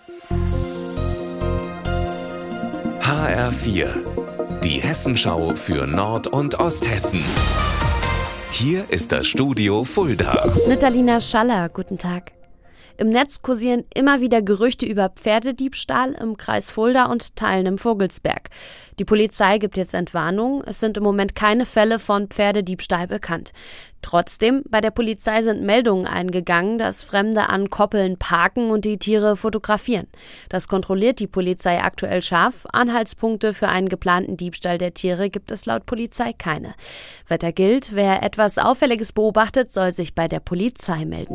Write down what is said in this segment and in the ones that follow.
HR4, die Hessenschau für Nord- und Osthessen. Hier ist das Studio Fulda. Mit Alina Schaller, guten Tag. Im Netz kursieren immer wieder Gerüchte über Pferdediebstahl im Kreis Fulda und Teilen im Vogelsberg. Die Polizei gibt jetzt Entwarnung. Es sind im Moment keine Fälle von Pferdediebstahl bekannt. Trotzdem, bei der Polizei sind Meldungen eingegangen, dass Fremde an Koppeln parken und die Tiere fotografieren. Das kontrolliert die Polizei aktuell scharf. Anhaltspunkte für einen geplanten Diebstahl der Tiere gibt es laut Polizei keine. Wetter gilt, wer etwas Auffälliges beobachtet, soll sich bei der Polizei melden.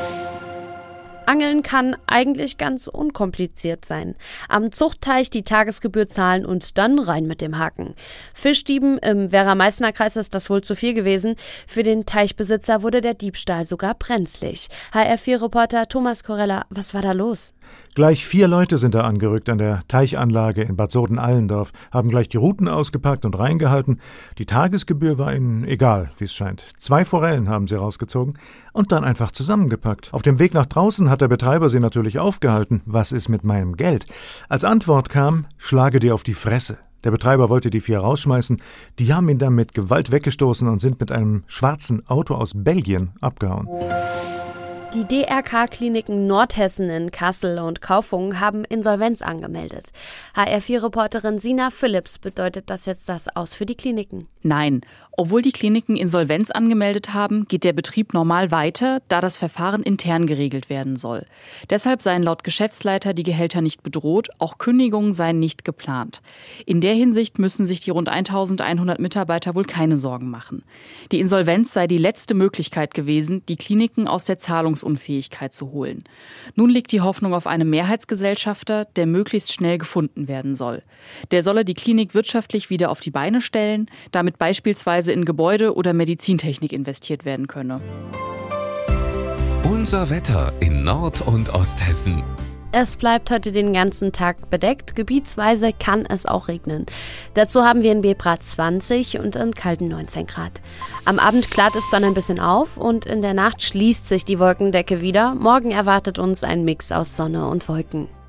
Angeln kann eigentlich ganz unkompliziert sein. Am Zuchtteich die Tagesgebühr zahlen und dann rein mit dem Haken. Fischdieben im Werra-Meißner-Kreis ist das wohl zu viel gewesen. Für den Teichbesitzer wurde der Diebstahl sogar brenzlig. HR4-Reporter Thomas Korella, was war da los? Gleich 4 Leute sind da angerückt an der Teichanlage in Bad Soden-Allendorf, haben gleich die Ruten ausgepackt und reingehalten. Die Tagesgebühr war ihnen egal, wie es scheint. 2 Forellen haben sie rausgezogen und dann einfach zusammengepackt. Auf dem Weg nach draußen hat der Betreiber sie natürlich aufgehalten. Was ist mit meinem Geld? Als Antwort kam, schlage dir auf die Fresse. Der Betreiber wollte die 4 rausschmeißen. Die haben ihn dann mit Gewalt weggestoßen und sind mit einem schwarzen Auto aus Belgien abgehauen. Die DRK-Kliniken Nordhessen in Kassel und Kaufungen haben Insolvenz angemeldet. HR4-Reporterin Sina Phillips, bedeutet das jetzt das aus für die Kliniken? Nein. Obwohl die Kliniken Insolvenz angemeldet haben, geht der Betrieb normal weiter, da das Verfahren intern geregelt werden soll. Deshalb seien laut Geschäftsleiter die Gehälter nicht bedroht, auch Kündigungen seien nicht geplant. In der Hinsicht müssen sich die rund 1100 Mitarbeiter wohl keine Sorgen machen. Die Insolvenz sei die letzte Möglichkeit gewesen, die Kliniken aus der Zahlungsunfähigkeit zu holen. Nun liegt die Hoffnung auf einen Mehrheitsgesellschafter, der möglichst schnell gefunden werden soll. Der solle die Klinik wirtschaftlich wieder auf die Beine stellen, damit beispielsweise in Gebäude oder Medizintechnik investiert werden könne. Unser Wetter in Nord- und Osthessen. Es bleibt heute den ganzen Tag bedeckt, gebietsweise kann es auch regnen. Dazu haben wir in Bebra 20 und in Calden 19 Grad. Am Abend klart es dann ein bisschen auf und in der Nacht schließt sich die Wolkendecke wieder. Morgen erwartet uns ein Mix aus Sonne und Wolken.